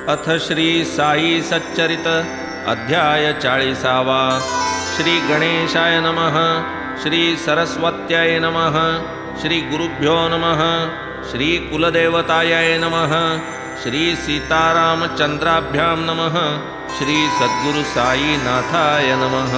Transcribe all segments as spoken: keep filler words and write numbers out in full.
अथ श्री साई सच्चरित अध्याय चाळीसावा। श्री गणेशाय नमः। श्री सरस्वत्याय नमः। श्री गुरुभ्यो नमः। श्री कुलदेवताय नमः। श्री सीतारामचंद्राभ्यां नमः। श्री सद्गुरु साई नाथाय नमः।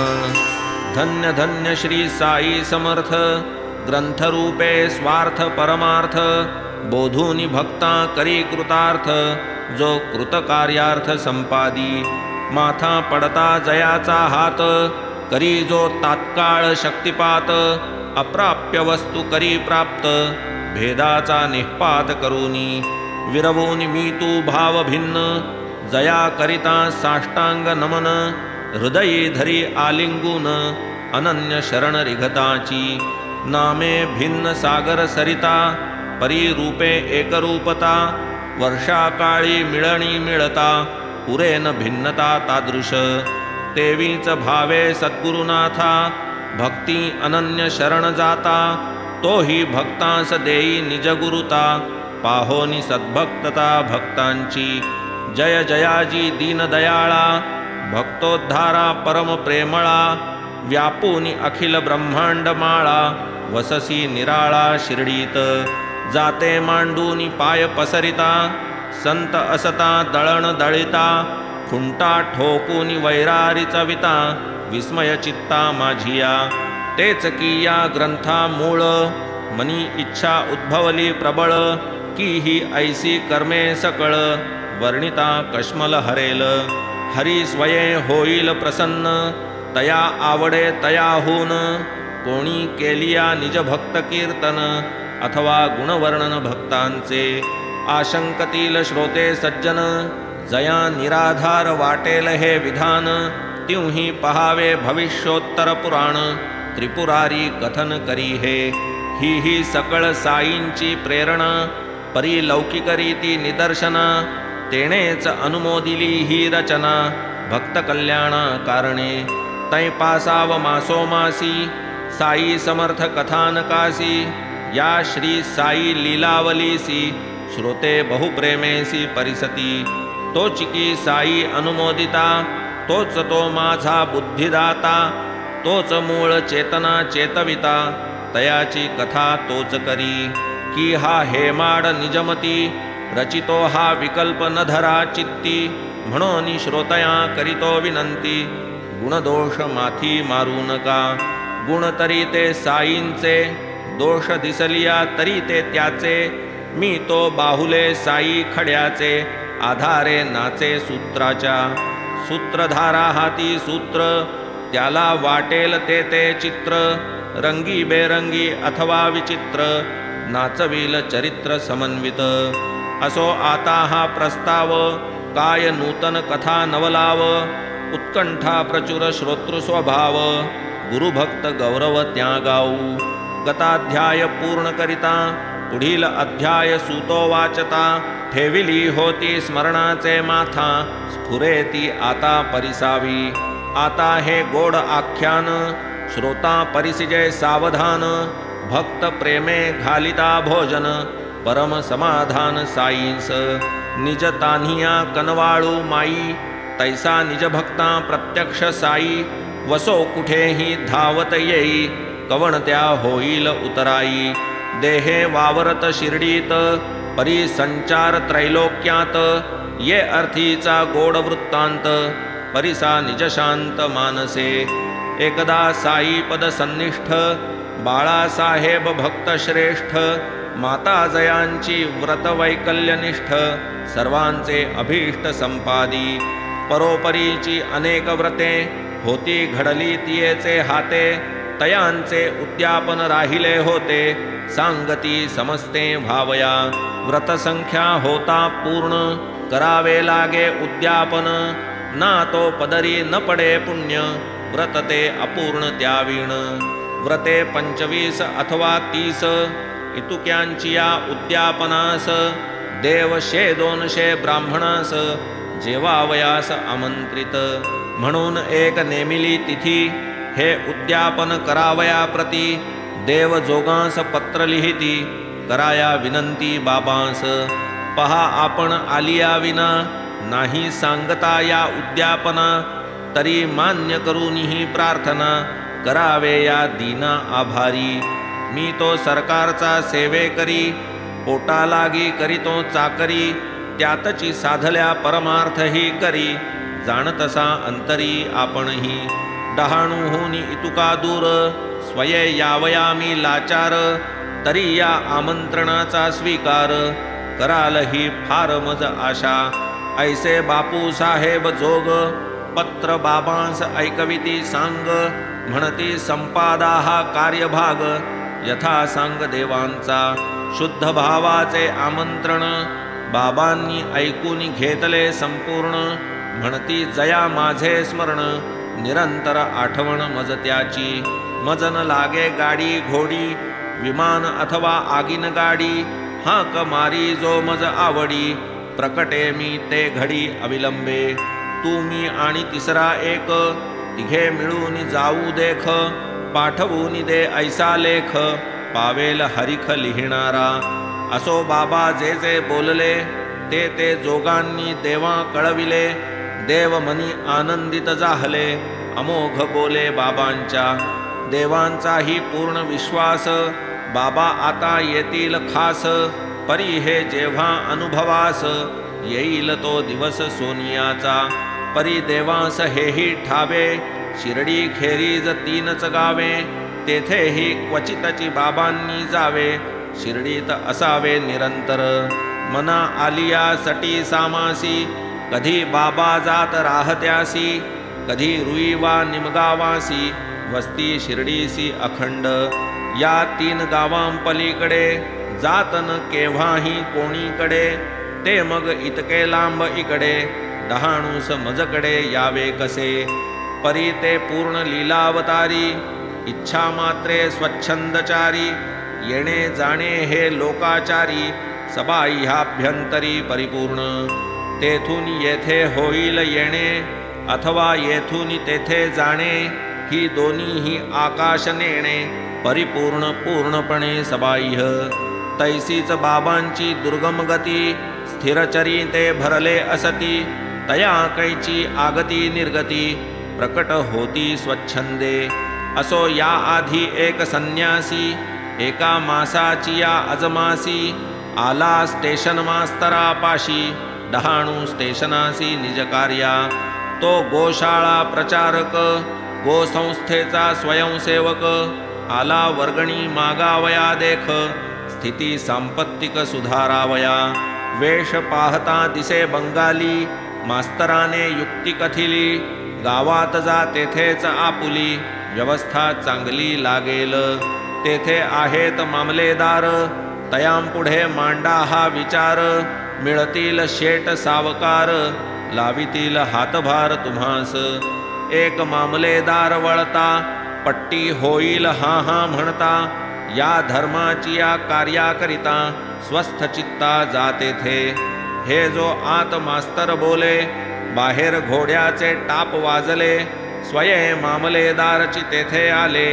धन्य धन्य श्री साई समर्थ, ग्रंथरूपे स्वार्थ परमार्थ, बोधूनि भक्ता करी कृतार्थ, जो कृतकार्यार्थ संपादी, माथा पडता जयाचा हात, करी जो तात्काळ शक्तिपात, अप्राप्य वस्तू करी प्राप्त, भेदाचा निःपात करूनी, विरवूनि मी तू भाव भिन्न, जया करिता साष्टांग नमन, हृदयी धरी आलिंगून, अनन्य शरण रिघताची, नामे भिन्न सागर सरिता, परी रूपे एकरूपता, वर्षाकाळी मिळणी मिळता, पुरेन भिन्नता तादृश, तेवीच भावे सद्गुरुनाथा, भक्ती अनन्य शरण जाता, तोही भक्तांस देई निजगुरुता, पाहोनी सद्भक्तता भक्तांची, जय जयाजी दीनदयाळा, भक्तोद्धारा परम प्रेमळा, व्यापूनी अखिल ब्रह्मांड माळा, वससी निराळा शिर्डीत, जाते मांडूनी पाय पसरिता, संत असता दळण दळिता, खुंटा ठोकूनी वैरारी चविता, विस्मय चित्ता माझिया, तेच की या ग्रंथा मूळ, मनी इच्छा उद्भवली प्रबळ, की ही ऐसी कर्मे सकळ, वर्णिता कश्मल हरेल, हरी स्वये होईल प्रसन्न, तया आवडे तयाहून, कोणी केलिया निज भक्त कीर्तन, अथवा गुणवर्णन भक्तांचे, आशंकतील श्रोते सज्जन, जया निराधार वाटेल हे विधान, तिवही पहावे भविष्योत्तर पुराण, त्रिपुरारी कथन करी हे, ही ही सकळ साईंची प्रेरणा, परी लौकिक रीती निदर्शना, तेणेच अनुमोदिली ही रचना, भक्त कल्याणा कारणे, तै पासाव मासोमासी, साई समर्थ कथानकासी, या श्री साई लीलावलीसी, श्रोते बहुप्रेमेसी परिसती, तोच की साई अनुमोदिता, तोच तो माझा बुद्धिदाता, तोच मूळ चेतना चेतविता, तयाची कथा तोच करी, की हा हेमाड निजमती, रचितो हा विकल्प न धरा चित्ती, म्हणून श्रोतया करीतो विनंती, गुणदोष माथी मारू नका, गुण तरी ते साईंचे, दोष दिसलिया तरी ते त्याचे, मी तो बाहुले साई खड्याचे, आधारे नाचे सूत्राच्या, सूत्रधारा हाती सूत्र, त्याला वाटेल ते ते चित्र, रंगी बेरंगी अथवा विचित्र, नाचविल चरित्र समन्वित, असो आता हा प्रस्ताव, काय नूतन कथा नवलाव, उत्कंठा प्रचुर श्रोतृ स्वभाव, गुरुभक्त गौरव त्या गाऊ, गताध्याय पूर्ण करिता, पुढील अध्याय सूतो वाचता, ठेविली होती स्मरणाचे माथा, स्फुरेती आता परिसावी, आता हे गोड आख्यान, श्रोता परिसिजय सावधान, भक्त प्रेमे घालिता भोजन, परम समाधान साईंस, निज तान्हिया कनवाळू माई, तैसा निज भक्ता प्रत्यक्ष साई, वसो कुठेही धावत येई, कवण त्या होईल उतराई, देहे वावरत शिर्डीत, परी संचार त्रैलोक्यात, ये अर्थीचा गोड वृत्तांत, परिसा निज शांत मानसे, एकदा साई पद सन्निष्ठ, बाळासाहेब भक्त श्रेष्ठ, माता जयांची व्रत वैकल्यनिष्ठ, सर्वांचे अभीष्ट संपादी, परोपरीची अनेक व्रते, होती घडली तियेचे हाते, तयांचे उद्यापन राहिले होते, सांगती समस्ते भावया, व्रतसंख्या होता पूर्ण, करावे लागे उद्यापन, ना तो पदरी न पडे पुण्य, व्रत ते अपूर्ण त्यावीण, व्रते पंचवीस अथवा तीस, इतुक्यांची या उद्यापनास, देव शे दोनशे ब्राह्मणास, जेवावयास आमंत्रित, म्हणून एक नेमिली तिथी, हे उद्यापन करावया प्रती, देव जोगांस पत्र लिहिती, कराया विनंती बाबांस, पहा आपण आलिया विना, नाही सांगता या उद्यापना, तरी मान्य करून ही प्रार्थना, करावे या दीना आभारी. मी तो सरकारचा सेवे करी, पोटा लागी करीतो चाकरी, त्यातची साधल्या परमार्थ ही करी, जाणतसा अंतरी आपणही. डहाणूहून इतुका दूर, स्वये यावया मी लाचार, तरी या आमंत्रणाचा स्वीकार, कराल ही फार मज आशा. ऐसे बापू साहेब जोग, पत्र बाबांस ऐकविती सांग, म्हणती संपादा हा कार्यभाग, यथा सांग देवांचा. शुद्ध भावाचे आमंत्रण, बाबांनी ऐकून घेतले संपूर्ण, म्हणती जया माझे स्मरण, निरंतर आठवण मज त्याची. मजन लागे गाडी घोडी, विमान अथवा आगीन गाडी, हाक मारी जो मज आवडी, प्रकटे मी ते घडी अविलंबे. तू मी आणि तिसरा एक, तिघे मिळून जाऊ देख, पाठवून दे ऐसा लेख, पावेल हरिख लिहिणारा. असो बाबा जे जे बोलले, ते ते जोगांनी देवा कळविले, देव मनी आनंदित जाहले, अमोघ बोले बाबांच्या. देवांचाही पूर्ण विश्वास, बाबा आता येतील खास, परी हे जेव्हा अनुभवास, येईल तो दिवस सोनियाचा. परी देवास हेही ठावे, शिर्डी खेरीज तीनच गावे, तेथेही क्वचितची बाबांनी जावे, शिर्डीत असावे निरंतर. मना आलिया सटी सामासी, कधी बाबा जात राहत्यासी, कधी रुई वा निमगावासी, वस्ती शिर्डीसी अखंड. या तीन गावांपलीकडे, जातन केव्हाही कोणीकडे, ते मग इतके लांब इकडे, डहाणूस मजकडे यावे कसे. परी ते पूर्ण लीलावतारी, इच्छा मात्रे स्वच्छंदचारी, येणे जाणे हे लोकाचारी, सबाह्याभ्यंतरी परिपूर्ण. तेथून येथे होईल येणे, अथवा येथून तेथे जाणे, ही दोन्हीही आकाश नेणे, परिपूर्ण पूर्णपणे सबाह्य. तैसीच बाबांची दुर्गम गती, स्थिरचरी ते भरले असती, तया कैची आगती निर्गती, प्रकट होती स्वच्छंदे. असो या आधी एक संन्यासी, एका मासाची या अजमासी, आला स्टेशन मास्तरापाशी, डहाणू स्टेशनासी निजकार्या. तो गोशाळा प्रचारक, गोसंस्थेचा स्वयंसेवक, आला वर्गणी मागावया देख, स्थिती सांपत्तिक सुधारावया. वेश पाहता दिसे बंगाली, मास्तराने युक्ती कथिली, गावात जा तेथेच आपुली, व्यवस्था चांगली लागेल. तेथे आहेत मामलेदार, तयांपुढे मांडा हा विचार, मिळतील शेट सावकार, लावितील हातभार तुम्हास. एक मामलेदार वळता, पट्टी होईल हा हा म्हणता, या धर्माची या कार्याकरिता, स्वस्थ चित्ता जाते थे. हे जो आत मास्तर बोले, बाहेर घोड्याचे टाप वाजले, स्वये मामलेदारची तेथे आले,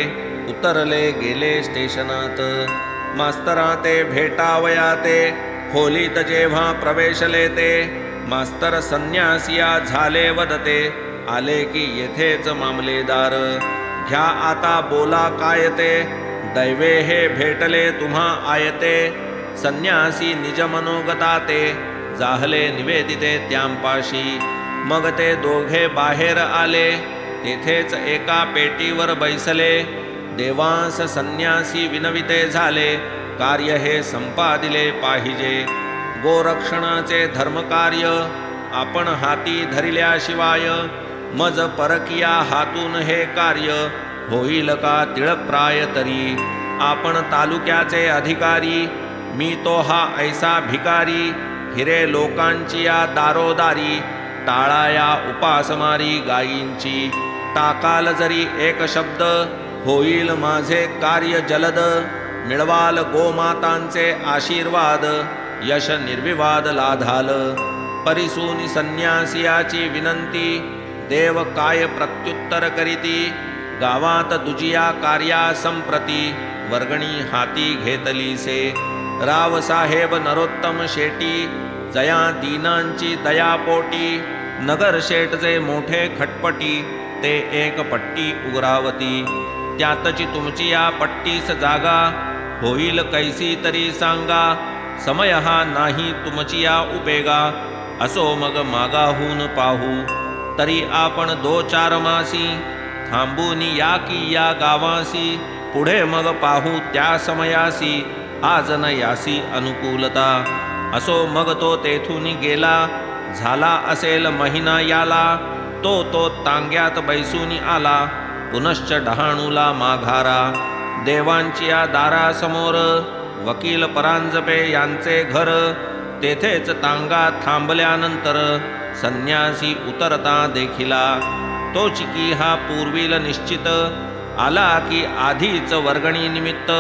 उतरले गेले स्टेशनात. मास्तरा ते भेटावया ते, खोलीत जेव्हा प्रवेशले ते, मास्तर संन्यासिया झाले वदते, आले की येथेच मामलेदार. घ्या आता बोला काय ते, दैवे हे भेटले तुम्हा आयते, संन्यासी निज मनोगता ते, जाहले निवेदिते त्यांपाशी. मग ते दोघे बाहेर आले, तेथेच एका पेटीवर बैसले, देवांस संन्यासी विनविते झाले, कार्य हे संपादिले पाहिजे. गोरक्षणाचे धर्मकार्य आपण हाती धरिल्याशिवाय, मज परकिया हातून हे कार्य, होईल का तिळप्राय तरी. आपण तालुक्याचे अधिकारी, मी तो हा ऐसा भिकारी, हिरे लोकांची या दारोदारी, टाळाया उपासमारी गायींची. टाकाल जरी एक शब्द, होईल माझे कार्य जलद, मिळवाल गोमातांचे आशीर्वाद, यश निर्विवाद लाधाल. परिसूनी संन्यासियाची विनंती, देव काय प्रत्युत्तर करीती, गावात दुजिया कार्या संप्रती, वर्गणी हाती घेतलीसे. रावसाहेब नरोत्तम शेटी, जया दीनांची दयापोटी नगर शेटचे मोठे खटपटी ते एक पट्टी उग्रावती त्यातची तुमची या पट्टीस जागा होईल कैसी तरी सांगा समय हा नाही तुमची या उपेगा असो मग मागाहून पाहू तरी आपण दो चार मासी थांबून या की या गावासी पुढे मग पाहू त्या समयासी आज न यासी अनुकूलता असो मग तो तेथून गेला झाला असेल महिना याला तो तो तांग्यात बैसून आला पुनश्च डहाणूला माघारा देवांची या दारासमोर वकील परांजपे यांचे घर तेथेच तांगा थांबल्यानंतर संन्यासी उतरता देखिला तो चिकी हा पूर्वील निश्चित आला की आधीच वर्गणी निमित्त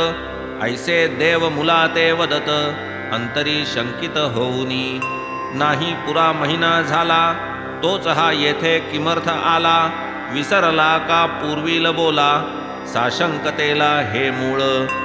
ऐसे देव मुला ते वदत अंतरी शंकित होऊनी नाही पुरा महिना झाला तोच हा येथे किमर्थ आला विसरला का पूर्वील बोला साशंकतेला हे मूळ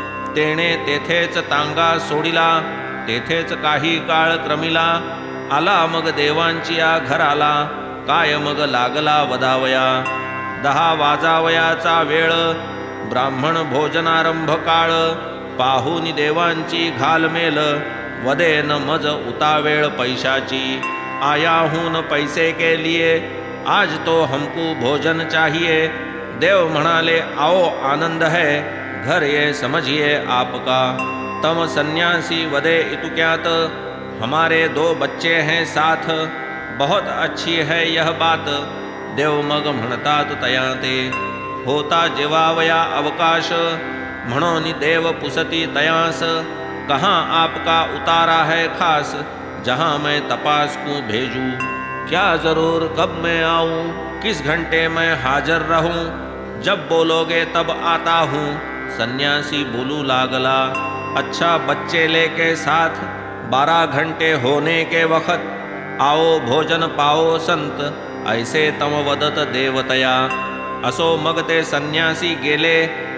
तेणे तेथेच तांगा सोडिला तेथेच काही काळ क्रमिला आला मग देवांची या घराला काय मग लागला वदावया दहा वाजावयाचा वेळ ब्राह्मण भोजनारंभ काळ पाहुनी देवांची घालमेल वदेन मज उतावेळ पैशाची आयाहून पैसे के लिए आज तो हमको भोजन चाहिए देव म्हणाले आओ आनंद है घर ये समझिए आपका तम सन्यासी वदे इतुक्यात हमारे दो बच्चे हैं साथ बहुत अच्छी है यह बात देव मग म्हणतात तया ते होता जेवावया अवकाश म्हणोनी देव पुसती तयास कहाँ आपका उतारा है खास जहाँ मैं तपास को भेजूं क्या जरूर कब मैं आऊं किस घंटे मैं हाजिर रहूं जब बोलोगे तब आता हूँ सन्यासी बोलू लागला अच्छा बच्चे लेके साथ बारह घंटे होने के वक्त आओ भोजन पाओ संत ऐसे तम वदत देवतया असो मग ते संन्यासी गेले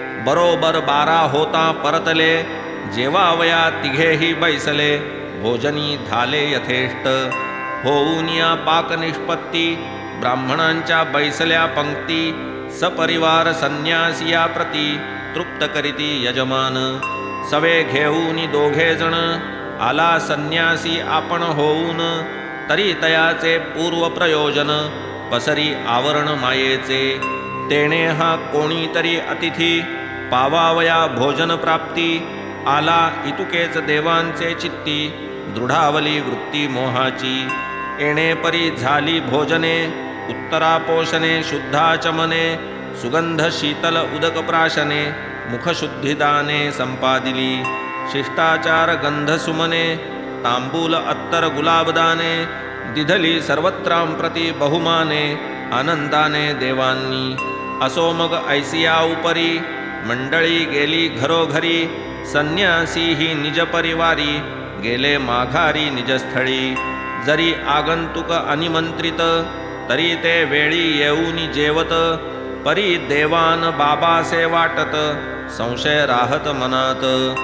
बरोबर बारा होता परतले जेवावया तिघेही बैसले भोजनी झाले यथेष्ट होऊन या पाक निष्पत्ती ब्राह्मणांच्या बैसल्या पंक्ती सपरिवार संन्यासिया प्रती तृप्त करीती यजमान सवे घेऊन दोघे जण आला संन्यासी आपण होऊन तरी तयाचे पूर्व प्रयोजन पसरी आवरण मायेचे तेणे हा कोणीतरी अतिथी पावावया भोजन प्राप्ती आला इतुकेच देवांचे चित्ती दृढावली वृत्ती मोहाची येणे परी झाली भोजने उत्तरापोषणे शुद्धाचमने सुगंध शीतल उदक प्राशने मुखशुद्धिदाने संपादिली शिष्टाचार गंधसुमने तांबूल अत्तर गुलाबदाने दिधली सर्वत्रां प्रति बहुमाने आनंदाने देवांनी असो मग ऐसिया उपरी मंडळी गेली घरोघरी संन्यासी ही निज परिवारी गेले माघारी निजस्थळी जरी आगंतुक अनिमंत्रित तरी ते वेळी येऊन जेवत परी देवान बाबासे वाटत संशय राहत मनात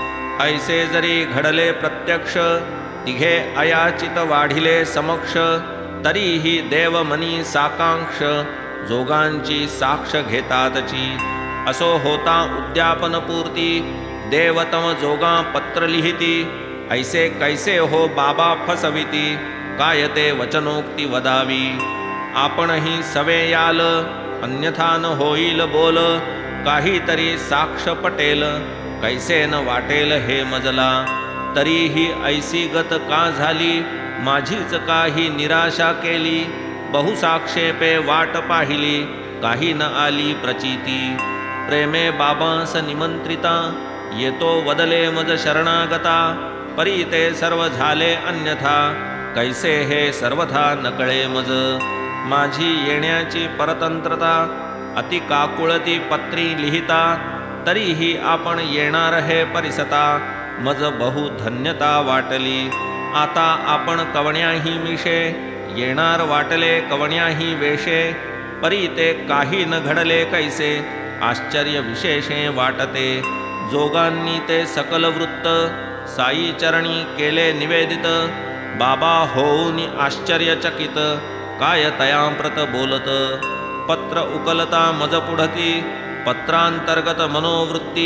ऐसे जरी घडले प्रत्यक्ष तिघे अयाचित वाढिले समक्ष तरीही देव मनी साकांक्ष जोगांची साक्ष घेतातची असो होता उद्यापनपूर्ती देवतम जोगा पत्र लिहिती ऐसे कैसे हो बाबा फसविती काय ते वचनोक्ती वदावी आपणही सवे याल अन्यथा न होईल बोल काहीतरी साक्ष पटेल कैसे न वाटेल हे मजला तरीही ऐसी गत का झाली माझीच काही निराशा केली बहुसाक्षेपे वाट पाहिली काही न आली प्रचिती प्रेमे बाबांस निमंत्रिता येतो वदले मज शरणागता परी ते सर्व झाले अन्यथा कैसे हे सर्वथा नकळे मज माझी येण्याची परतंत्रता अति काकुळती पत्री लिहिता तरीही आपण येणार हे परिसता मज बहु धन्यता वाटली आता आपण कवण्याही मिशे येणार वाटले कवण्याही वेशे परी ते काही न घडले कैसे आश्चर्य विशेषे वाटते जोगांनी ते सकल वृत्त साई चरणी केले निवेदित बाबा होऊन आश्चर्यचकित काय तयांप्रत बोलत. पत्र उकलता मज पुढती पत्रांतर्गत मनोवृत्ती.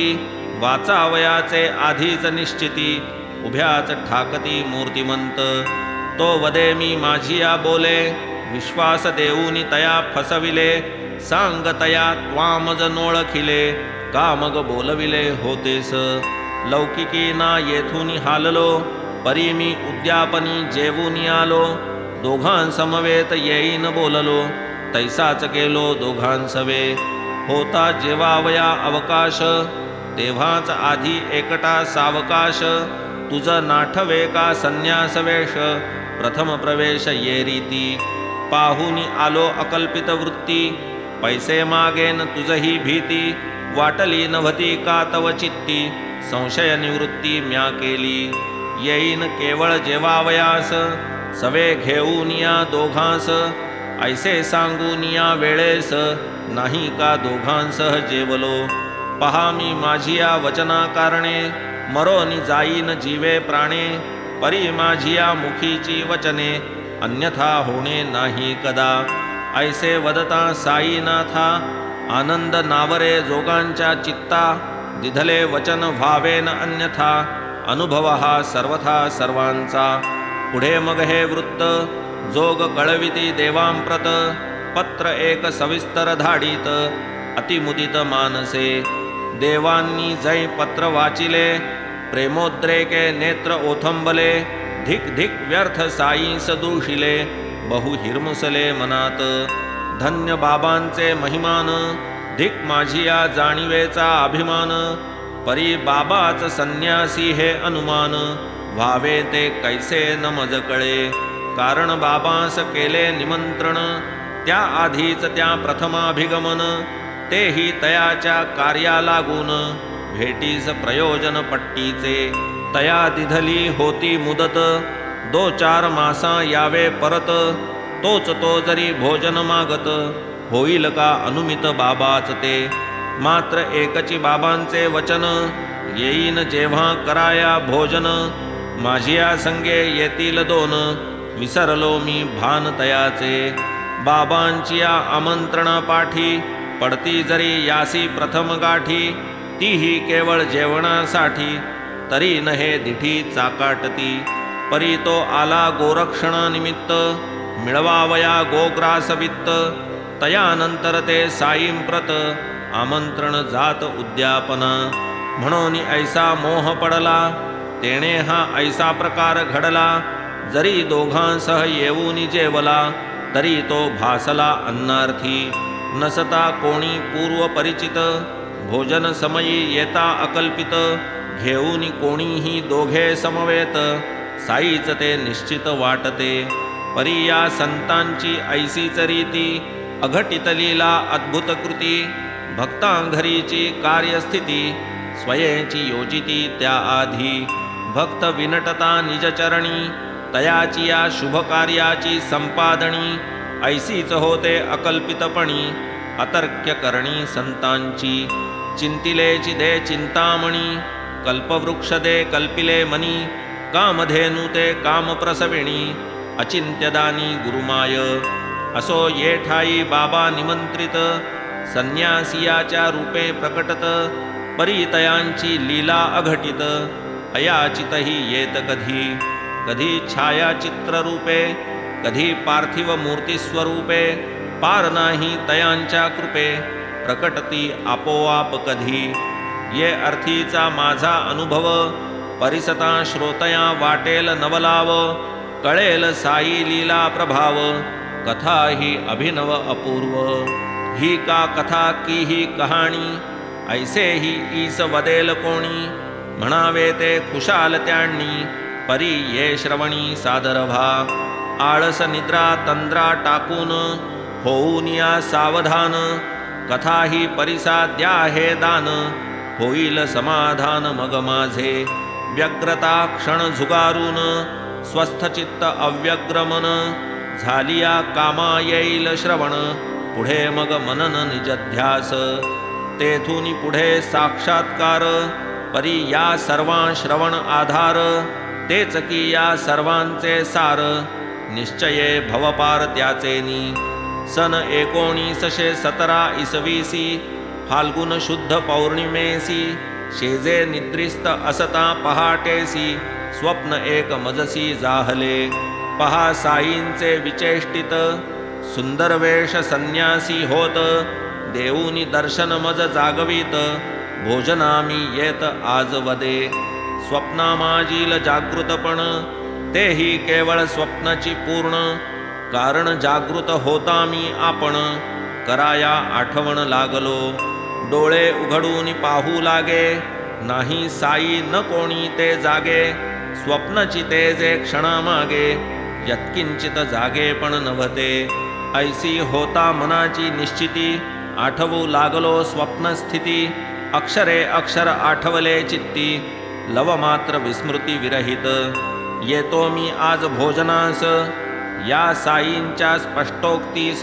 वाचावयाचे आधीच निश्चिती उभ्याच ठाकती मूर्तिमंत. तो वदे मी माझिया बोले विश्वास देऊनी तया फसविले. सांग तया त्वामज नोळखिले का मग बोलविले होतेस. लौकिकी ना येथून हाललो परी मी उद्यापनी जेवून आलो. दोघांसमवेत येईन बोललो तैसाच केलो दोघांसवे. होता जेवावया अवकाश तेव्हाच आधी एकटा सावकाश. तुझ नाठवे का संन्यास वेश प्रथम प्रवेश ये रीती. पाहुनी आलो अकल्पित वृत्ती पैसे मागेन तुझही भीती. वाटली नव्हती का तव चित्ती संशय निवृत्ती म्या केली. येईन केवळ जेवावयास सवे घेऊन या दोघांस. ऐसे सांगून या वेळेस नाही का दोघांसह जेवलो. पहा मी माझिया वचना कारणे मरोनी जाईन जीवे प्राणे. परी माझिया मुखीची वचने अन्यथा होणे नाही कदा. ऐसे वदता साईनाथा आनंद नावरे जोगांच्या चित्ता. दिधले वचन व्हावेन अन्यथा अनुभव हा सर्वथा सर्वांचा. पुढे मग हे वृत्त जोग कळविती देवांप्रत. पत्र एक सविस्तर धाडीत अतिमुदित मानसे. देवांनी जै पत्र वाचिले प्रेमोद्रेके नेत्र ओथंबले. धिक धिक व्यर्थ साईंस दूषिले बहु हिरमुसले मनात. धन्य बाबांचे महिमान धिक माझिया जाणीवेचा अभिमान. परी बाबाच संन्यासी हे अनुमान व्हावे ते कैसे न मज कळे. कारण बाबांस केले निमंत्रण त्या आधीच त्या प्रथमाभिगमन. तेही तयाच्या कार्या लागून भेटीस प्रयोजन पट्टीचे. तया दिधली होती मुदत दो चार मासा यावे परत. तोच तो जरी भोजन मागत होईल का अनुमित बाबाच ते. मात्र एकची बाबांचे वचन येईन जेव्हा कराया भोजन. माझिया संगे येतील दोन विसरलो मी भान तयाचे. बाबांची या आमंत्रणा पाठी पडती जरी यासी प्रथम गाठी. तीही केवळ जेवणासाठी तरी न हे दिठी चाकाटती. परी तो आला गोरक्षणानिमित्त मिळवावया गोग्रास वित्त. तयानंतर ते साईंप्रत आमंत्रण जात उद्यापना. म्हणून ऐसा मोह पडला तेणे हा ऐसा प्रकार घडला. जरी दोघांसह येऊन जेवला तरी तो भासला अन्नार्थी. नसता कोणी पूर्व परिचित भोजन समयी येता अकल्पित. घेऊन कोणीही दोघे समवेत साईच ते निश्चित वाटते. परी या संतांची ऐसीच रीती अघटित लीला अद्भुत कृती. भक्तांघरीची कार्यस्थिती स्वयेची योजिती त्या आधी. भक्त विनटता निजचरणी तयाची या शुभकार्याची संपादणी. ऐसीच होते अकल्पितपणी अतर्क्य करणी संतांची. चिंतिलेची दे चिंतामणी कल्पवृक्ष दे कल्पिले मनी. कामधेनु ते कामप्रसविणी अचिंत्यदानी गुरुमाय. असो ये ठाई बाबा निमंत्रित संन्यासियाच्या रूपे प्रकटत. परितयांची लीला अघटित अयाचितही येत कधी. कधी छायाचित्ररूपे कधी पार्थिव मूर्तिस्वरूपे. पार नाही तयांच्या कृपे प्रकटती आपोआप कधी. ये अर्थीचा माझा अनुभव परिसता श्रोतया वाटेल नवलाव. कळेल साई लीला प्रभाव कथा ही अभिनव अपूर्व. ही का कथा की ही कहाणी ऐसे ही ईस वदेल कोणी. म्हणावे ते खुशाल त्यांनी परी ये श्रवणी सादर व्हा. आळस निद्रा तंद्रा टाकून होऊन या सावधान. कथा ही परिसा द्या हे दान होईल समाधान मग माझे. व्यग्रता क्षण झुगारून स्वस्थचित्त अव्यग्रमन. झालिया कामा येईल श्रवण पुढे मग मनन निजध्यास. तेथून पुढे साक्षात्कार परी या सर्वा श्रवण आधार. तेच की या सर्वांचे सार, निश्चये भवपार त्याचेनी. सन एकोणीसशे सतरा इसवीसी फाल्गुन शुद्ध पौर्णिमेसी, शेजे निद्रिस्त असता पहाटेसी, स्वप्न एक मजसी जाहले. पहा साईंचे विचेष्टित, सुंदर वेश संन्यासी होत, देऊनी दर्शन मज जागवित, भोजनामी येत आज वदे. स्वप्ना माजील जागृतपण, तेही केवळ स्वप्नाची पूर्ण, कारण जागृत होता मी आपण, कराया आठवण लागलो. डोळे उघडून पाहू लागे, नाही साई न कोणी ते जागे, स्वप्नची ते जे क्षणामागे, यत्किंचित जागे पण नव्हते. ऐसी होता मनाची निश्चिती, आठवू लागलो स्वप्नस्थिती, अक्षरे अक्षर आठवले चित्ती, लव मात्र विस्मृती विरहित. येतो मी आज भोजनास, या साईंच्या स्पष्टोक्तीस,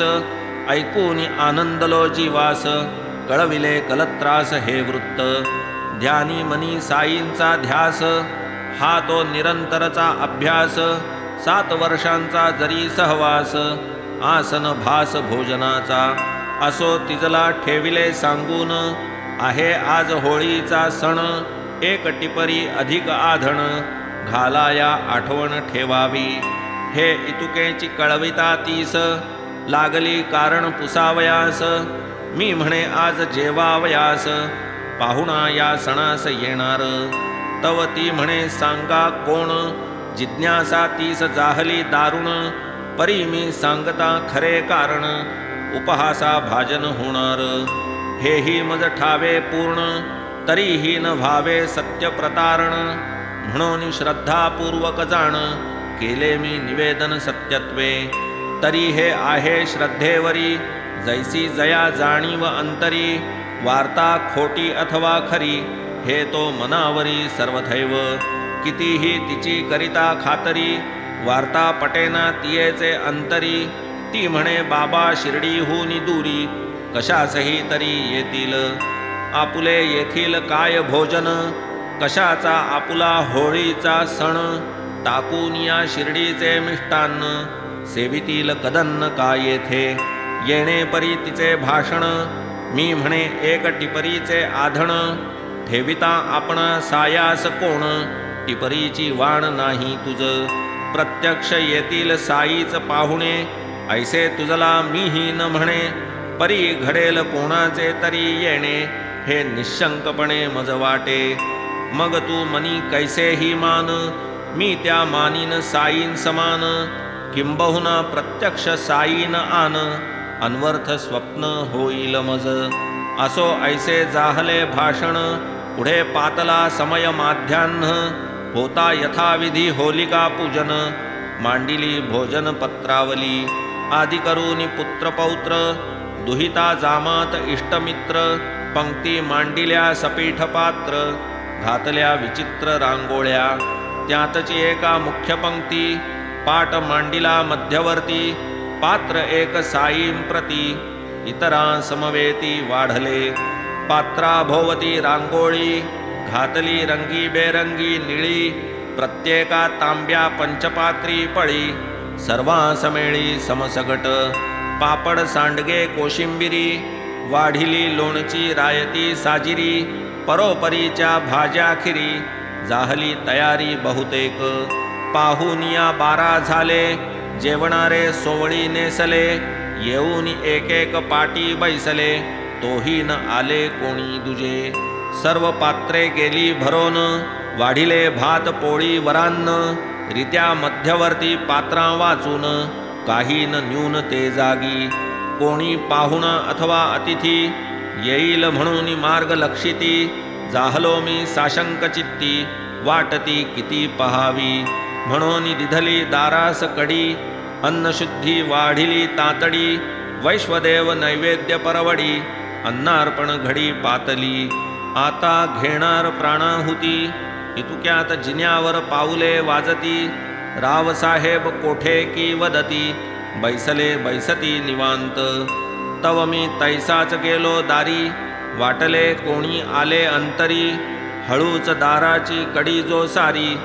ऐकून आनंदलो जीवास, कळविले कलत्रास हे वृत्त. ध्यानी मनी साईंचा ध्यास, हा तो निरंतरचा अभ्यास, सात वर्षांचा जरी सहवास, आसन भास भोजनाचा. असो तिजला ठेविले सांगून, आहे आज होळीचा सण, एक टिपरी अधिक आधण, घालाया आठवण ठेवावी. हे इतुकेची कळविता तीस, लागली कारण पुसावयास, मी म्हणे आज जेवावयास, पाहुणा या सणास येणार. तव ती म्हणे सांगा कोण, जिज्ञासा तीस जाहली दारुण, परी मी सांगता खरे कारण, उपहासा भाजन होणार. हेही मज ठावे पूर्ण, तरीही न व्हावे सत्य प्रतारण, म्हणून श्रद्धापूर्वक जाण, केले मी निवेदन सत्यत्वे. तरी हे आहे श्रद्धेवरी, जैसी जया जाणीव अंतरी, वार्ता खोटी अथवा खरी, हे तो मनावरी सर्वथैव. कितीही तिची करिता खातरी, वार्ता पटेना तियेचे अंतरी, ती म्हणे बाबा शिर्डीहूनी दूरी, कशासही तरी येतील. आपुले येथील काय भोजन, कशाचा आपुला होळीचा सण, टाकून या शिर्डीचे मिष्टान्न, सेवितील कदन्न का येथे. येणे परी तिचे भाषण, मी म्हणे एक टिपरीचे आधण, ठेविता आपणा सायास कोण, टिपरीची वाण नाही तुझ. प्रत्यक्ष येतील साईच पाहुणे, ऐसे तुझला मीही न म्हणे, परी घडेल कोणाचे तरी येणे, हे निशंकपणे मज वाटे. मग तू मनी कैसेही मान, मी त्या मानीन साईन समान, किंबहुना प्रत्यक्ष साईन आन, अन्वर्थ स्वप्न होईल मज. असो ऐसे जाहले भाषण, पुढे पातला समय माध्यान्ह, होता यथाविधी होलिका पूजन, मांडिली भोजन पत्रावली. आदि करूनी पुत्र पौत्र, दुहिता जामात इष्टमित्र, पंक्ती मांडिल्या सपीठ पात्र, घातल्या विचित्र रांगोळ्या. त्यातची एका मुख्य पंक्ती, पाट मांडिला मध्यवर्ती, पात्र एक साईं प्रती, इतरा समवेती वाढले. पात्राभोवती रांगोळी, घातली रंगी बेरंगी निळी, प्रत्येका तांब्या पंचपात्री पळी, सर्वांसमेळी समसगट. पापड सांडगे कोशिंबिरी, वाढिली लोणची रायती साजिरी, परोपरीच्या भाज्या खिरी, जाहली तयारी बहुतेक. पाहुनिया बारा झाले, जेवणारे सोवळी नेसले, येऊन एक एक पाटी बैसले, तोही न आले कोणी दुजे. सर्व पात्रे गेली भरोन, वाढिले भात पोळी वरान्न, रित्या मध्यवर्ती पात्रा वाचून, काही न न्यून ते जागी. कोणी पाहुणा अथवा अतिथी, येईल म्हणून मार्ग लक्षिती, जाहलो मी साशंक चित्ती, वाटती किती पहावी. म्हणून दिधली दारास कडी, अन्नशुद्धी वाढिली तातडी, वैश्वदेव नैवेद्य परवडी, अन्नार्पण घडी पातली. आता घेणार प्राणाहुती, इतुक्यात जिन्यावर पाऊले वाजती, रावसाहेब कोठे की वदती, बैसले बैसती निवांत. तव मी तैसाच गेलो दारी, वाटले कोणी आले अंतरी, हळूच दाराची कडी जो सारी,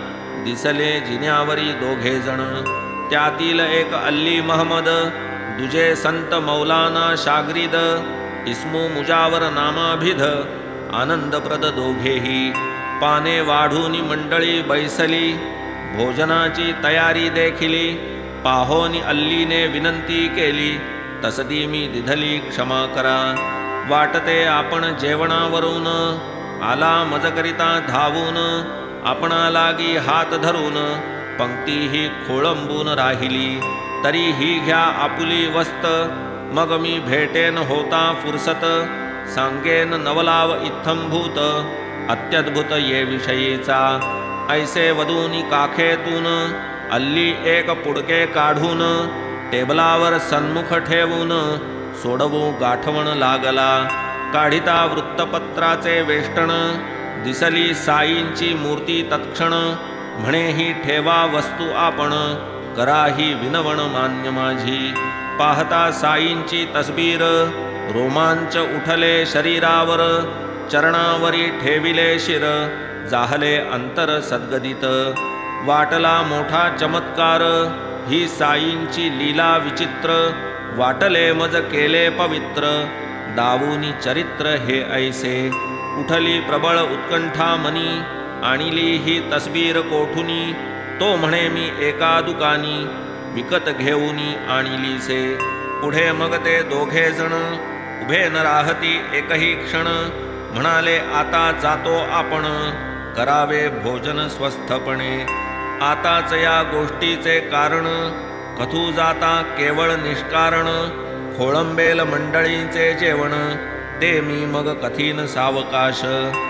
दिसले जिन्यावरी दोघे जण. त्यातील एक अल्ली महमद, दुजे संत मौलाना शाग्रीद, इस्मू मुजावर नामाभिध, आनंदप्रद दोघेही. पाने वाढूनी मंडळी बैसली, भोजनाची तयारी देखिली. पाहोनी अल्लीने विनंती केली, तसदी मी दिधली क्षमा करा. वाटते आपण जेवणावरून, आला मजकरिता धावून. आपणा लागी हात धरून, पंक्तीही खोळंबून राहिली. तरी ही घ्या आपुली वस्त, मग मी भेटेन होता फुरसत. सांगेन नवलाव इत्थंभूत, अत्यद्भुत ये विषयीचा. ऐसे वधूनी काखेतून, अल्ली एक पुडके काढून. टेबलावर सन्मुख ठेवून, सोडवू गाठवण लागला. काढिता वृत्तपत्राचे वेष्टन, दिसली साईंची मूर्ती तत्क्षण. म्हणे ही ठेवा वस्तू आपण, करा ही विनवण मान्य माझी. पाहता साईंची तस्बीर, रोमांच उठले शरीरावर. चरणावरी ठेविले शिर, जाहले अंतर सद्गदित. वाटला मोठा चमत्कार, ही साईंची लीला विचित्र. वाटले मज केले पवित्र, दावूनी चरित्र हे ऐसे. उठली प्रबळ उत्कंठा मनी, आणिली ही तस्बीर कोठुनी. तो म्हणे मी एका दुकानी, विकत घेऊनी आणिलीसे. पुढे मग ते दोघे जण, उभे न राहती एकही क्षण. म्हणाले आता जातो आपण, करावे भोजन स्वस्थपणे. आताच या गोष्टीचे कारण, कथू जाता केवळ निष्कारण. खोळंबेल मंडळींचे जेवण, ते मी मग कथीन सावकाश.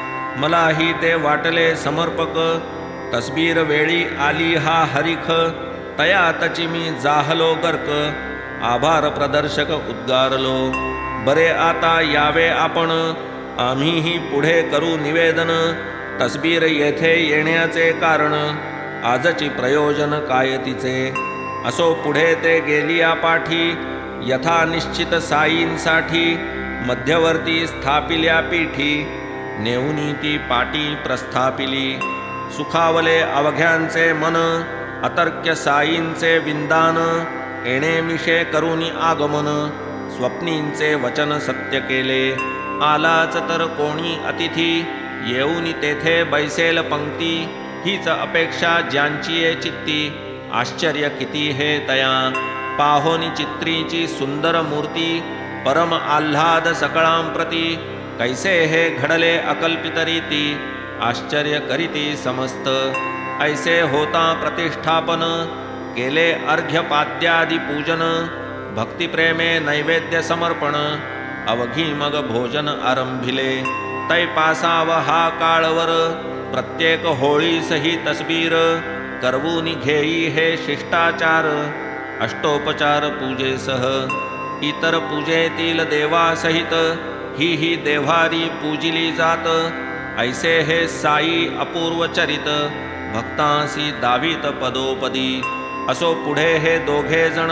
मलाही ते वाटले समर्पक, तस्बीर वेळी आली हा हरिख. तयातची मी जाहलो गर्क, आभार प्रदर्शक उद्गारलो. बरे आता यावे आपण, आम्हीही पुढे करू निवेदन. तस्बीर येथे येण्याचे कारण, आजची प्रयोजन काय तिचे. असो पुढे ते गेलिया पाठी, यथा निश्चित साईंसाठी. मध्यवर्ती स्थापिल्या पीठी, नेऊनी ती पाटी प्रस्थापिली. सुखावले अवघ्यांचे मन, अतर्क्य साईंचे विंदान. येणेमिषे करुनी आगमन, स्वप्नींचे वचन सत्य केले. आलाच तर कोणी अतिथी, येऊनी तेथे बैसेल पंक्ती. हीच अपेक्षा ज्यांची ये चित्ती, आश्चर्य किती हे तया. पाहोनी चित्रीची सुंदर मूर्ती, परम आल्हाद सकळांप्रती. कैसे हे घडले अकल्पित रीती, आश्चर्य करीती समस्त. ऐसे होता प्रतिष्ठापन, केले अर्घ्यपाद्यादी पूजन. भक्तिप्रेमे नैवेद्य समर्पण, अवघी मग भोजन आरंभिले. तैपासाव हा काळवर, प्रत्येक होळीस ही तस्बीर. करवूनी घेई हे शिष्टाचार, अष्टोपचार पूजेसह. इतर पूजेतील देवासहित, ही ही देव्हारी पूजिली जात. ऐसे हे साई अपूर्व चरित, भक्तांसी दावीत पदोपदी. असो पुढे हे दोघे जण,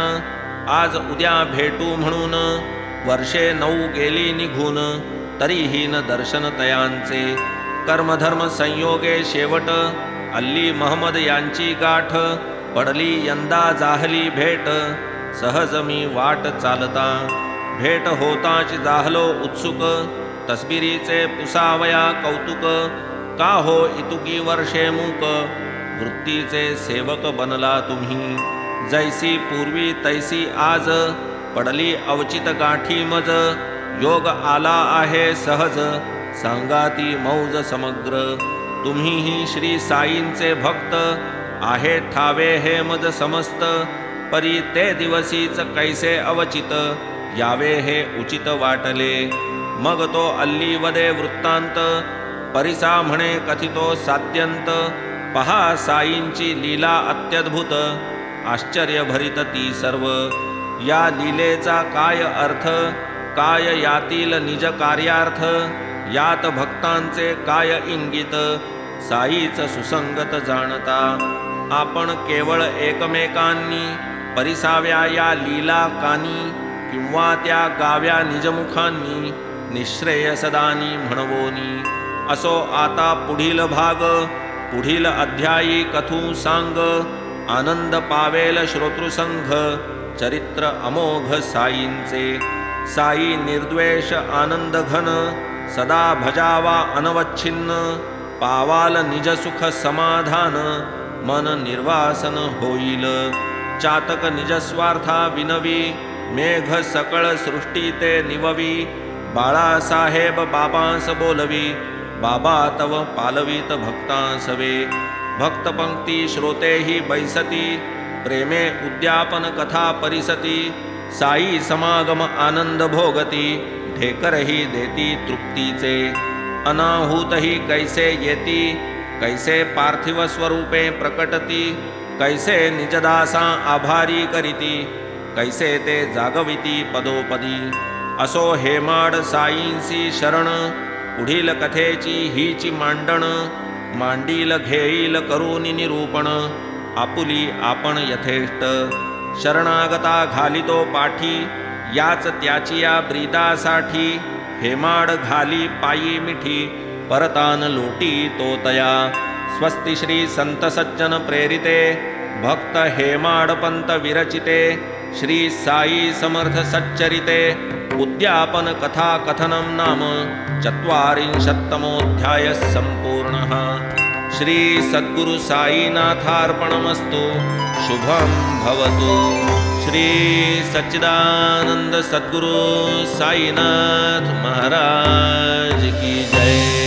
आज उद्या भेटू म्हणून. वर्षे नऊ गेली निघून, तरीही न दर्शन तयांचे. कर्मधर्म संयोगे शेवट, अल्ली महमद यांची गाठ. पडली यंदा जाहली भेट, सहज मी वाट चालता. भेट होताच जाहलो उत्सुक, तस्बिरीचे पुसावया कौतुक. का हो इतुकी वर्षे मूक, वृत्तीचे सेवक बनला तुम्ही. जैसी पूर्वी तैसी आज, पडली अवचित गाठी मज. योग आला आहे सहज, सांगाती मौज समग्र. तुम्हीही श्री साईंचे भक्त, आहे ठावे हे मज समस्त. परी ते दिवसीच कैसे अवचित, यावे हे उचित वाटले. मग तो अल्ली वदे वृत्तांत, परिसा म्हणे कथितो सात्यंत. पहा साईंची लीला अत्यद्भुत, आश्चर्यभरित ती सर्व. या लीलेचा काय अर्थ, काय यातील निज कार्यार्थ. यात भक्तांचे काय इंगित, साईच सुसंगत जाणता. आपण केवळ एकमेकांनी, परिसाव्या या लीला कानी. किंवा त्या गाव्या निजमुखांनी, निःश्रेयसदानी म्हणवोनी. असो आता पुढील भाग, पुढील अध्यायी कथू सांग, आनंद पावेल श्रोतृसंघ, चरित्र अमोघ साईंचे. साई निर्द्वेष आनंद घन, सदा भजावा अनवच्छिन्न, पावाल निज सुख समाधान, मन निर्वासन होईल. चातक निज स्वार्था विनवी, मेघ सकळ सृष्टी ते निववी, बाळासाहेब बाबांस बोलवी, बाबा तव पालवीत भक्तांसवे. भक्त पंक्ती श्रोतेही बैसती, प्रेमे उद्यापन कथा परिसती, साई समागम आनंद भोगती, ढेकरही देती तृप्तीचे. अनाहूतही कैसे येती, कैसे पार्थिव स्वरूपे प्रकटती, कैसे निजदासा आभारी करीती, कैसे ते जागविती पदोपदी. असो हेमाड साईंसी शरण, पुढील कथेची हीची मांडण, मांडील घेईल करून निरूपण, आपुली आपण यथेष्ट. शरणागता घालितो पाठी, याच त्याची या ब्रीदासाठी, हेमाड घाली पायी मिठी, परतान लोटी तो तया. स्वस्ति श्री संत सज्जन प्रेरिते, भक्त हेमाड पंत विरचिते, श्री साई समर्थ सच्चरिते, उद्यापन कथा कथनं नाम चत्वारिंशत्तमोऽध्यायः सम्पूर्णः. श्री सद्गुरु साईनाथार्पणमस्तु. शुभं भवतु. श्री सच्चिदानंद सद्गुरु साईनाथ महाराज की जय.